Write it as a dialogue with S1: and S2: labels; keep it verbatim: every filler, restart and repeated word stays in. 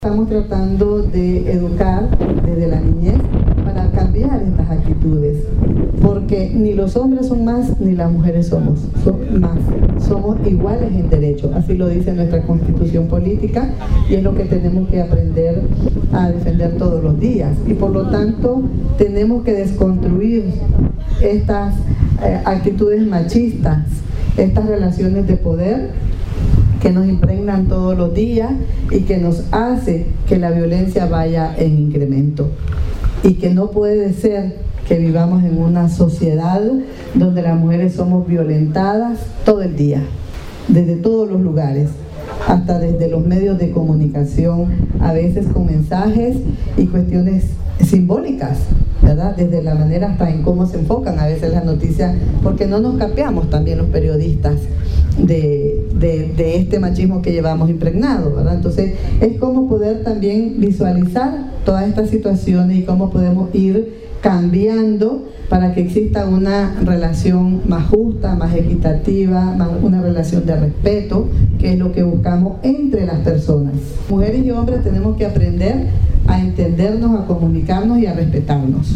S1: Estamos tratando de educar desde la niñez para cambiar estas actitudes, porque ni los hombres son más ni las mujeres somos, son más, somos iguales en derecho, así lo dice nuestra Constitución política y es lo que tenemos que aprender a defender todos los días, y por lo tanto tenemos que desconstruir estas eh, actitudes machistas, estas relaciones de poder que nos impregnan todos los días y que nos hace que la violencia vaya en incremento. Y que no puede ser que vivamos en una sociedad donde las mujeres somos violentadas todo el día, desde todos los lugares, hasta desde los medios de comunicación, a veces con mensajes y cuestiones simbólicas, ¿verdad? Desde la manera hasta en cómo se enfocan a veces las noticias, porque no nos capeamos también los periodistas de, de, de este machismo que llevamos impregnado, ¿verdad? Entonces es cómo poder también visualizar todas estas situaciones y cómo podemos ir cambiando para que exista una relación más justa, más equitativa, más una relación de respeto, que es lo que buscamos entre las personas. Mujeres y hombres tenemos que aprender a entendernos, a comunicarnos y a respetarnos.